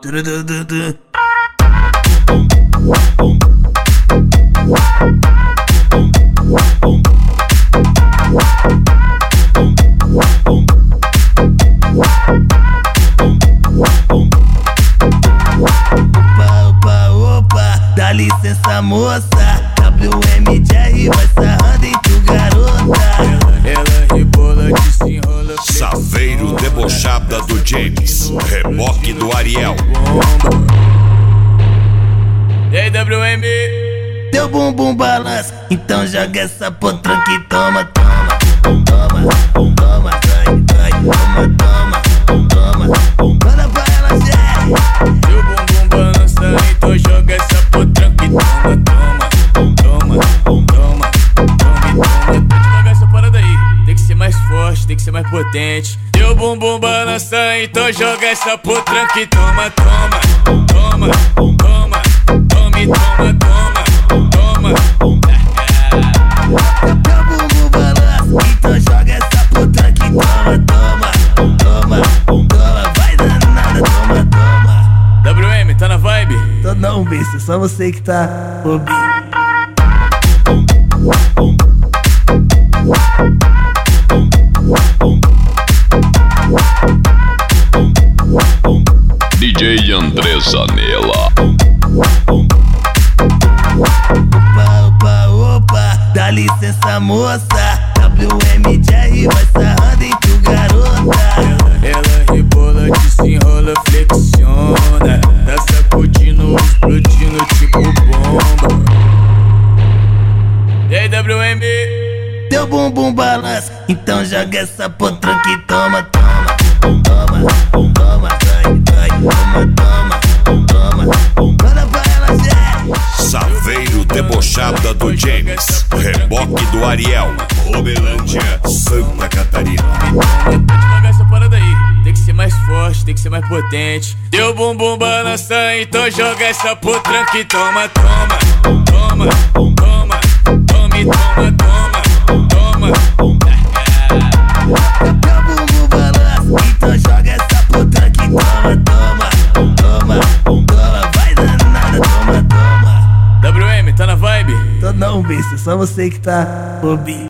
Dá licença, moça, WMJR vai sarrando em tu, garota. Ela rebola, desenrola, Saveiro debochada do James, reboque do Ariel. E aí, WM? Teu bumbum balança, então joga essa potranca e toma, toma, toma, toma, toma, toma, manda pra ela, Jerry. Teu bumbum balança, então joga essa potranca e toma, toma, toma, toma, toma. Joga essa parada aí, tem que ser mais forte, tem que ser mais potente. Teu bumbum balança, então joga essa potranca e toma, toma, toma, toma, tome, toma, toma, toma. Teu bumbum balança, então joga essa potranca e toma, toma, toma, toma, vai danada, toma, toma. WM, tá na vibe? Tô não, besta, só você que tá bobinho. DJ André Zanella. Opa, dá licença, moça, WMJR vai sarrando em tu, garota. Ela rebola, desenrola, flexiona, tá sacudindo, explodindo tipo bomba. E aí, WM? Teu bumbum balança, então joga essa potranca e toma, toma, toma, toma, toma, toma, manda pra ela, Jerry. Saveiro debochada do James, reboque do Ariel, Romelândia, Santa Catarina. Joga essa parada aí, tem que ser mais forte, tem que ser mais potente. Teu bumbum balança, então joga essa potranca e toma, toma, toma, toma, tome, toma, toma, toma. Teu bumbum balança, então joga essa potranca e toma, toma, toma, toma, vai danada, toma, toma. WM, tá na vibe? Tô não, besta, só você que tá bobinho.